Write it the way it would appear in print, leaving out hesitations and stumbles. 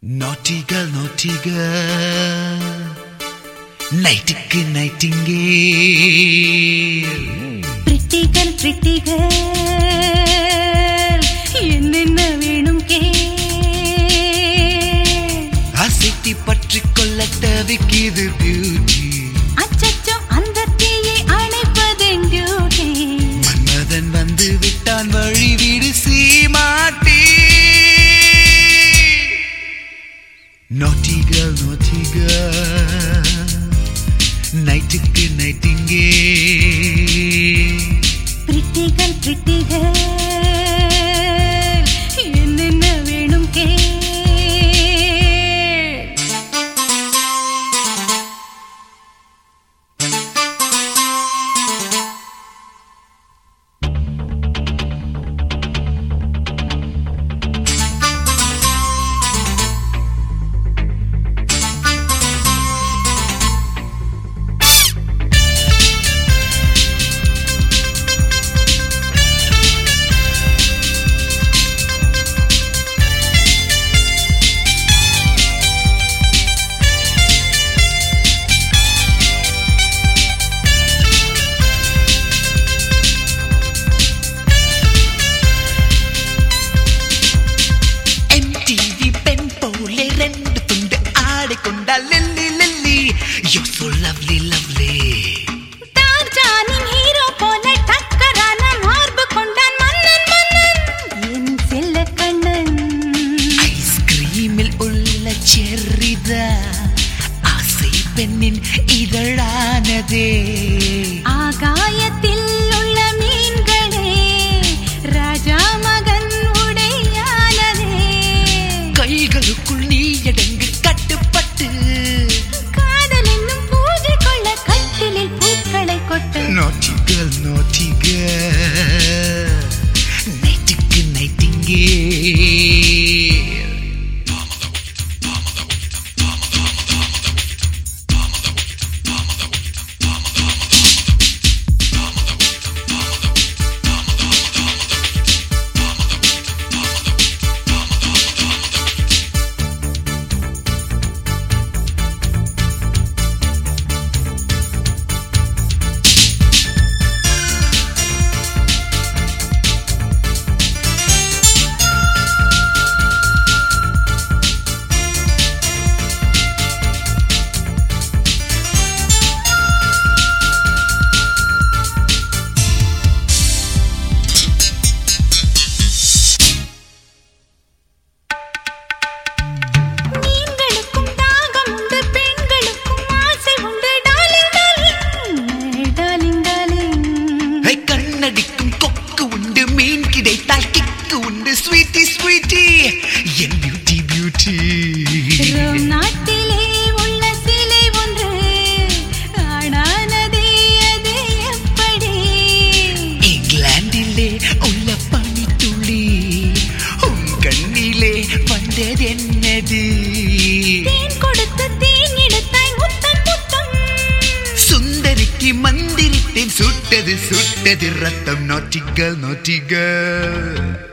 Naughty girl, நைட்டுக்கு நைட்டிங்கே. Pretty girl, என்னென்ன வேணும் கே. அசைத்தி பற்றிக்கொள்ள தவிக்குது பியூட்டி. அச்சச்சோ அந்த தீயை அணைப்பதென் டியூட்டி. மன்மதன் வந்து விட்டான் வழி வீடு சீமாட்டி. Naughty girl, நைட்டுக்கு நைட்டிங்கே. Pretty girl, என்னென்ன வேணும் கே. You're so lovely, lovely. தார்ஜானின் ஹீரோ போல டக்கரான மார்பு கொண்டான் மன்னன் என் செல்ல கண்ணன். ஐஸ்கிரீமில் உள்ள செர்ரிதா ஆசை பெண்ணின் இதழானதே. ஆகாயத்தில் உள்ள மீன்களே ராஜா மகன் உடையானதே. கைகளுக்குள் நீ எடங்கு கட்டுப்பட்டு Naughty girl, நைட்டுக்கு நைட்டிங்கே. நடிக்கும் கொக்கு உண்டு, மீன் கிடைத்தால் கிக்கு உண்டு. ஸ்வீட்டி ஸ்வீட்டி என் பியூட்டி பியூட்டி. நாட்டிலே உள்ள சிலை ஒன்று ஆனானதே அது எப்படி? இங்கிலாந்திலே உள்ள பனித்துளி உன் கண்ணிலே வந்ததென்னது? தேன் கொடுத்து தேன் எடுத்தாய் முத்தம் முத்தம். சுந்தரிக்கு மந்திரித்தேன் சுட்டது ரத்தம். Naughty girl,